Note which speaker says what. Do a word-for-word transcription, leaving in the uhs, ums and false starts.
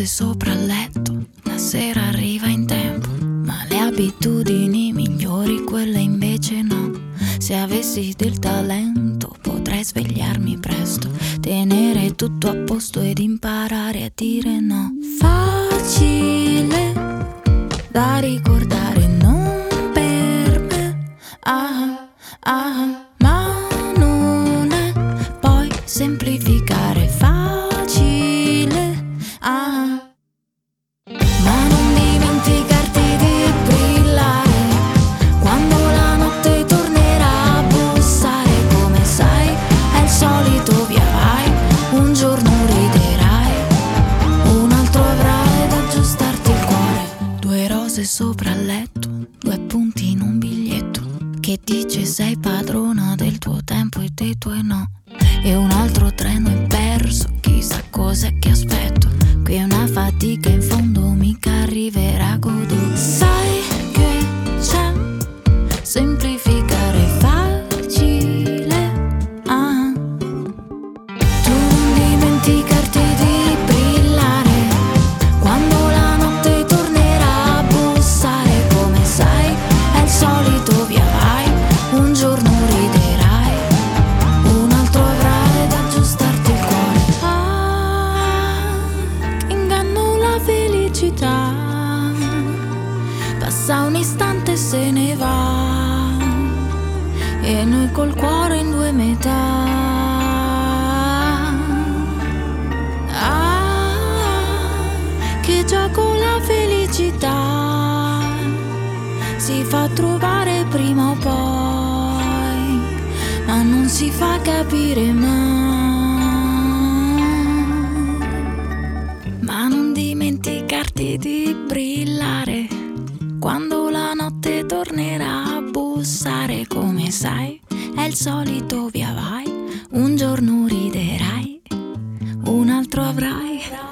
Speaker 1: rose sopra il letto, la sera arriva in tempo, ma le abitudini migliori quelle invece no. Se avessi del talento potrei svegliarmi presto, tenere tutto a posto ed imparare a dire no. Facile da ricordare, non per me, ah, ah, ma non è poi semplificare. Facile, ah, ma non dimenticarti di brillare quando la notte tornerà a bussare. Come sai, è il solito via vai, un giorno riderai, un altro avrai da aggiustarti il cuore. Due rose sopra il letto, due punti in un biglietto che dice sei padrona del tuo tempo e dei tuoi no. E un altro treno è perso, chissà cos'è che aspetto. Qui è una fatica, in fondo mica arriverà, godo. Sai che c'è semplificare facile, ah. Tu non dimenticarti di brillare quando la notte tornerà a bussare. Come sai, è il solito via vai, un giorno riderai, un altro avrai da aggiustarti il cuore. Ah, inganno la felicità, passa un istante e se ne va, e noi col cuore in due metà. Ah, che gioco la felicità si fa trovare prima o poi, ma non si fa capire mai. Ma non dimenticarti di brillare quando la notte tornerà a bussare. Come sai, è il solito via vai, un giorno riderai, un altro avrai